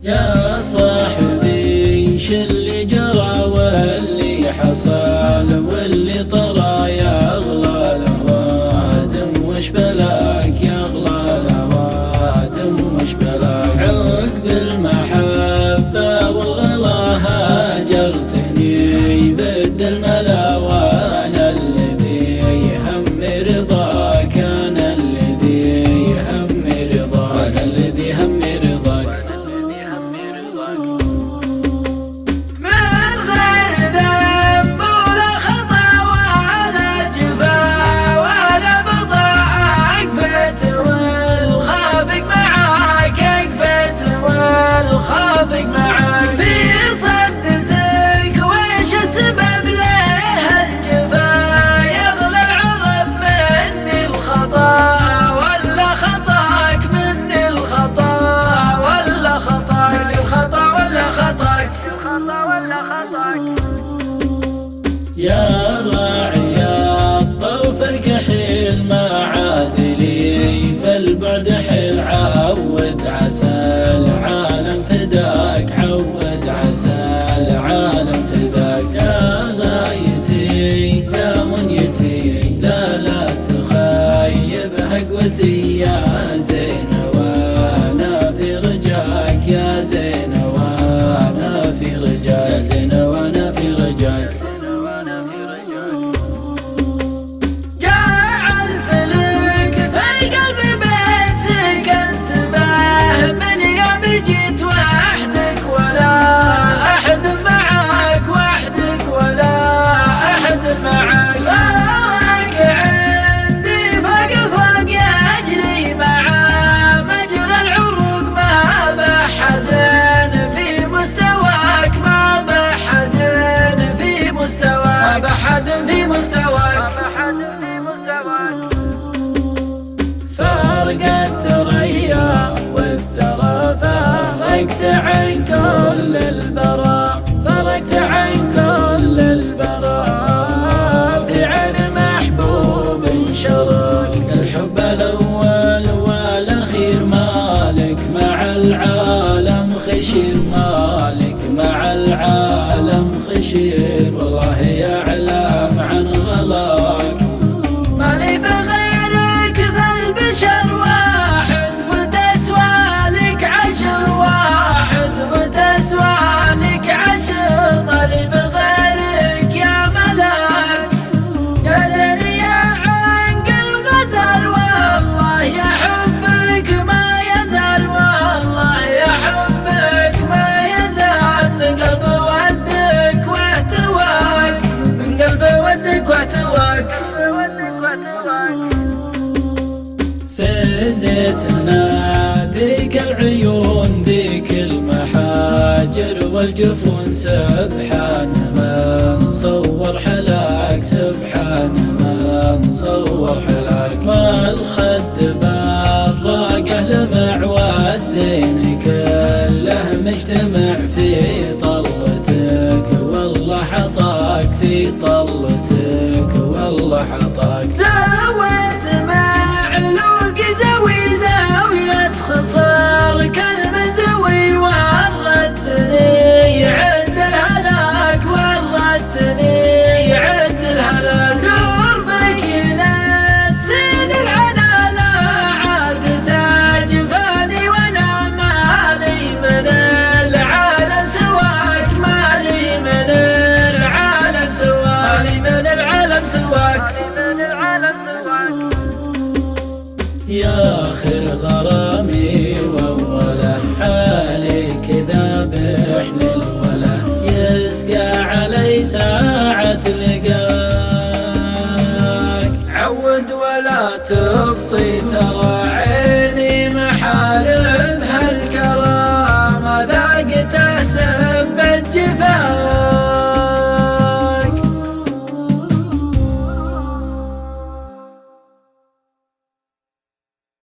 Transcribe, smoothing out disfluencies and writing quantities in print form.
يا صاحبي شل جرى واللي حصل واللي طرى يا أغلى الأوادم، وش بلاك يا أغلى الأوادم وش بلاك؟ عقب المحبة والغلا هاجرتني بد الملا وانا الذي هم رضاك، انا الذي هم رضاك، انا الذي هم رضاك. يا راعي الطرف الكحيل ما عاد لي، فالبعد حيل عود عسى العالم فداك، عود عسى العالم فداك. يا غايتي يا منيتي لا تخيب هقوتي يا زين وانا في رجاك، يا زين وانا في رجاك، يا زين وانا في رجاك. في مستواك فارق الثريا والثرى، فرقت عن كل البراء، فرقت عن كل البراء. في عين محبوب شرك الحب الأول والأخير، مالك مع العالم خشير، مالك مع العالم خشير. والله يعلم عن غلاك مالي بغيرك فالبشر واحد، وتسوى لك عشر واحد، وتسوى لك عشر. مالي بغيرك يا ملاك يا زين يا عنق الغزال، والله يا حبك ما يزال، والله يا حبك ما يزال. من قلب ودك واحتواك، من قلب ودك واحتواك. فديتنا ذيك العيون ذيك المحاجر والجفون، سبحان من صور حلاك، سبحان من صور حلاك. والخد بالراقه لمع والزين كله مجتمع في طلتك، والله حطاك في طلتك، والله حطاك. سويت معلوق زوي زاوية خصار كالمزوي، ورتني عد الهلاك، ورتني عد الهلاك. قربك ينسيني العنا لا عاد تجفاني، وانا مالي من العالم سواك، مالي من العالم سواك، مالي من العالم سواك. يا آخر غرامي